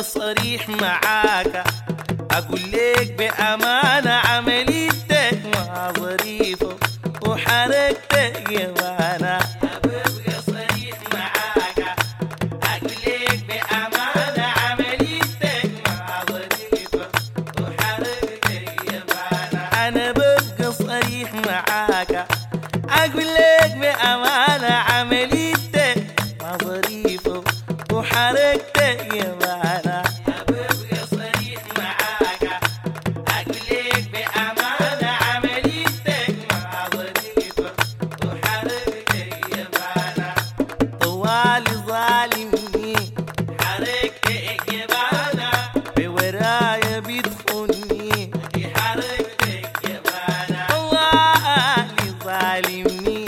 صريح معاك، اقول لك بامانه عمليتك ما ظريفه وحركتك يبانه. ابقى صريح معاك، اقول لك بامانه عمليتك ما ظريفه وحركتك يبانه. انا ببقى صريح معاك، اقول لك بامانه عمليتك ما ظريفه وحركتك يبانه. ببقى صريح معاك، اقول لك بامانه عمليتك ما ظريفه وحركتك يبانه. طوالي ظالمني حركتك يبانه، بورايا بيدخلني حركتك يبانه. طوالي ظالمني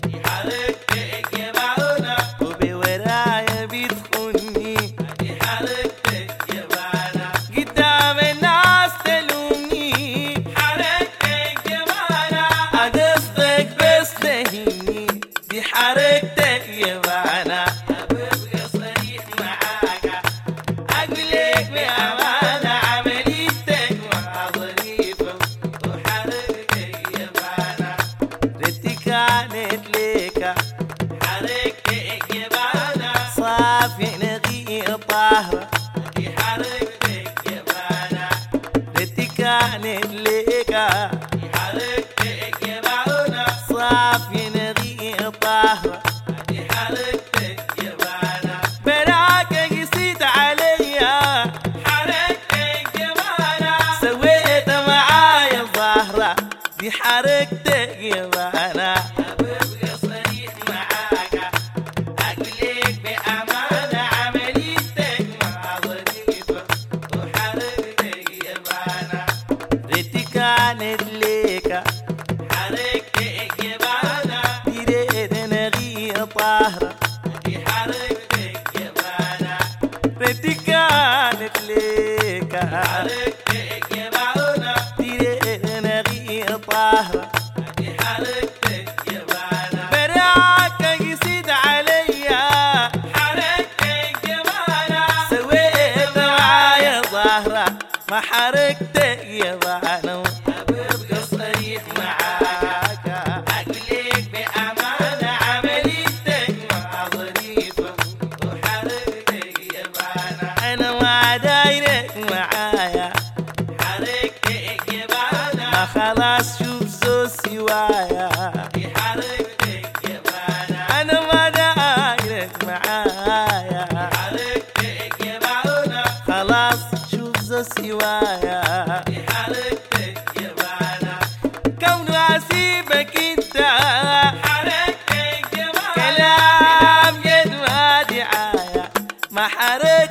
حركتك يبانه، وبورايا بيدخلني حركتك يبانه. قدام الناس تلومني حركتك يبانه، قصدك بس تهيني دي حركتك يبانه. ببقى صريح معاك، اقول لك بامانه عمليتك ما ظريفه وحركتك يبانه. ريتي كانت ليك حركتك يبانه، صافي نقي طاهره دي حركتك يبانه. ريتي كانت ليك حركتك يبانه، صافي نقي طاهره دي حركتك يبانه. براك قسيت عليا حركتك يبانه، سويت معايا ظاهره دي حركتك يبانه. ببقى صريح معاك، اقول لك بامانه عمليتك ما ظريفه وحركتك يبانه. ريتي كانت ليك حركتك يبانه، بريد نغي طاهره دي حركتك يبانه. ريتي كانت ليك حركتك يبانه، بريد نغي طاهره دي حركتك يبانه. براك قسيت عليا حركتك يبانه، سويت معايا ظاهره ما حركتك يبانه. ببقى صريح معاك، اقول لك بامانه عمليتك ما ظريفه وحركتك يبانه. انا ما دايرك معايا حركتك يبانه، ما خلاص شوف زو سوايا دي حركتك يبانه. انا ما دايرك معايا حركتك يبانه، خلاص شوف زو سوايا دي حركتك يبانه. كون اسيبك انت حركتك يبانه، كلام جد ما دعايه ما حركتك